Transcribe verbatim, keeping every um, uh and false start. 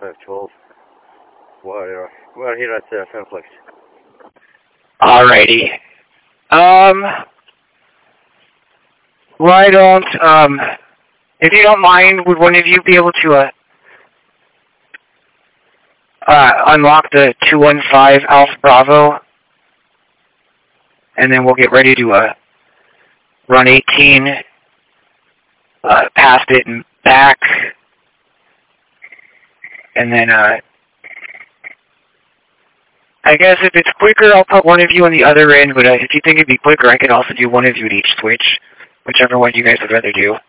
five twelve. We're, we're here at uh, Fairflex. Alrighty. Um, why don't, um, if you don't mind, would one of you be able to, uh, uh, unlock the two one five Alpha Bravo? And then we'll get ready to, uh, run eighteen, uh, past it and back. And then, uh, I guess if it's quicker, I'll put one of you on the other end, but uh, if you think it'd be quicker, I could also do one of you at each switch, whichever one you guys would rather do.